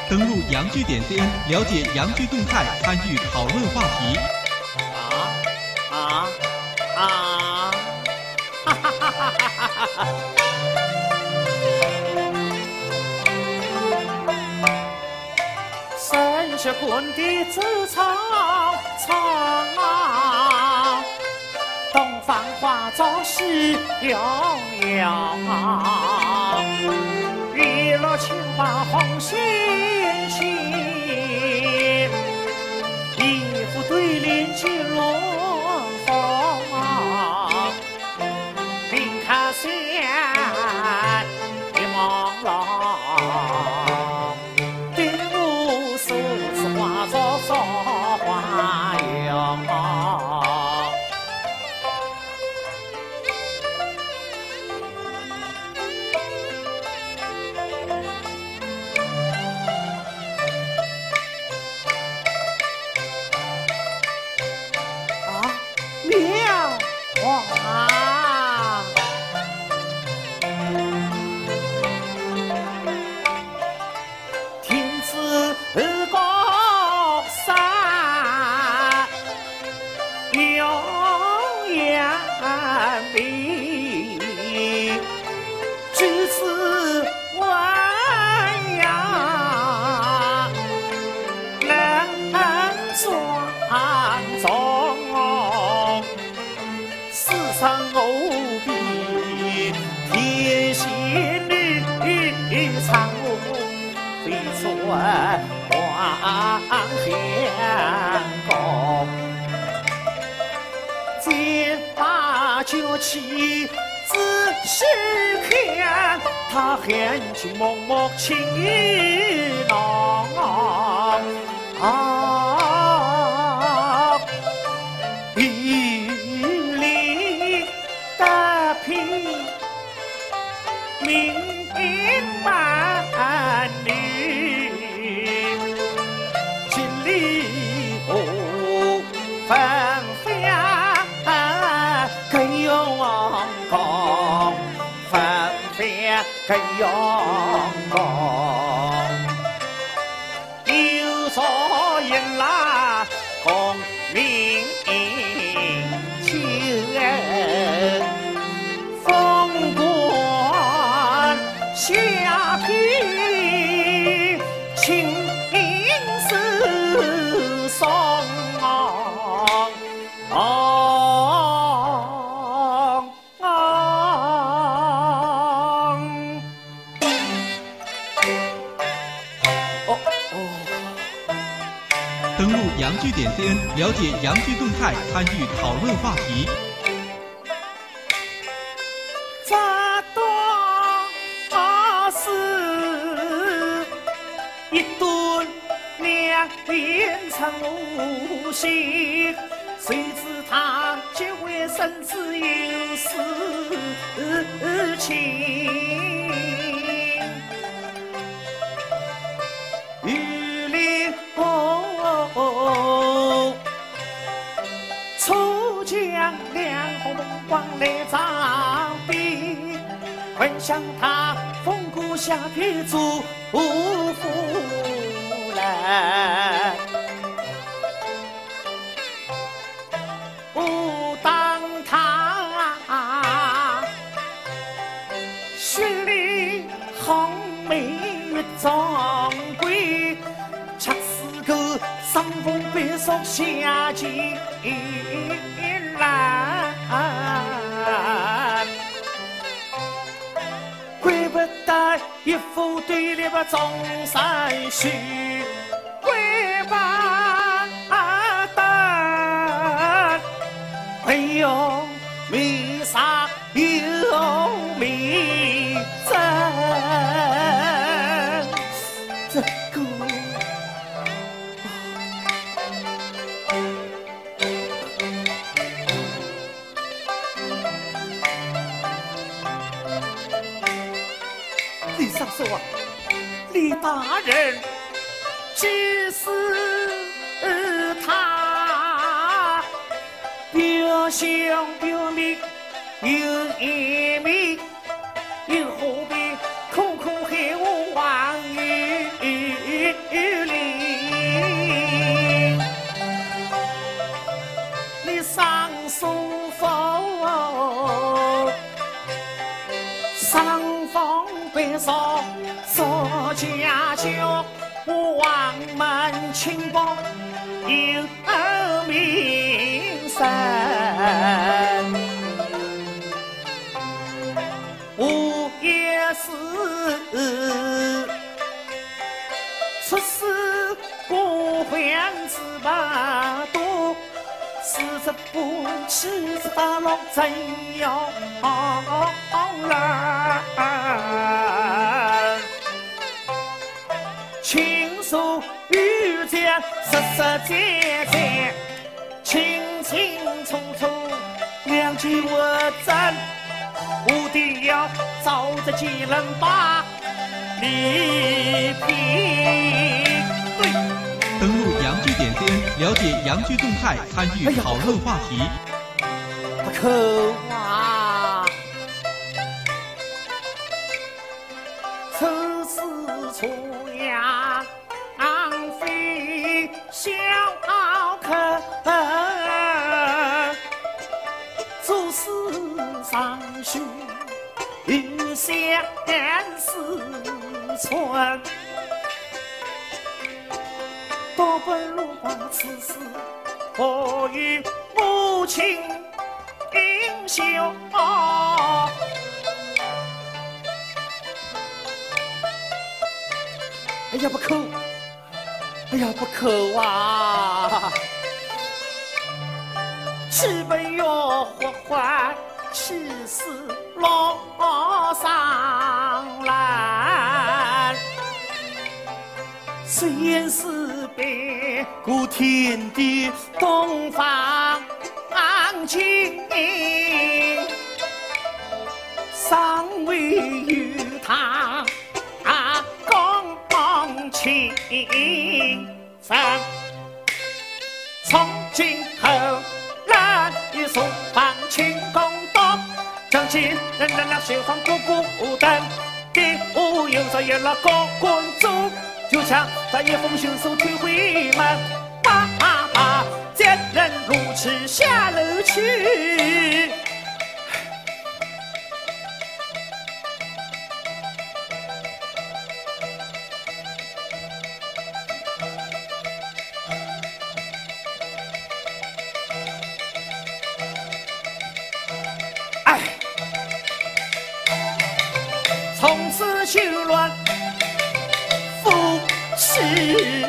登录洋剧点 cn， 了解洋剧动态，参与讨论话题。 哈哈哈哈哈哈！三十棍的紫草草，东方花早喜洋洋，娱乐青马红星星，一副对联金龙凤，并看山一望浪，对我手指画着造花样。望天宫，见马就起仔细看，他眼睛默默情意浓玉里的皮明白女，千里纷飞更阳光，纷飞更阳光，有朝一拉功名就风光下品情世上登录洋剧点 cn， 了解洋剧动态，参与讨论话题。 这段事一顿两变成无心，谁知他结为生子有事情。玉林出将两红光来掌兵，本想他风骨下皮祖夫来，不当他血里红梅掌柜，恰似个伤风悲霜下进来，怪不得一副对联把终身许，怪不得没有眉上有眉针，这个李上说啊，李大人，即使他表兄表妹有一面，又何必苦苦害我王玉？ 为少少家酒，王门清宝有名声。我也是出师不还子吧多。40步70大路真要来，情书遇见实实在在，清清楚楚两句我真，我的要照着几人把礼品。对。 登录洋剧点 cn， 了解洋剧动态，参与讨论话题。 不可啊！此事出洋非小客，做事尚需相思存。多不如把此事我与母亲应休。哎呀不可，哎呀不可啊！岂本要活坏，岂是老上来？虽然是别过天地东方情，尚未与他共情深。从今后人与书房请共度，将其人人那绣房孤孤单，第五有朝有了高官主。就像在一封信手推回门，贱人如此下楼去。哎，从此修乱。是。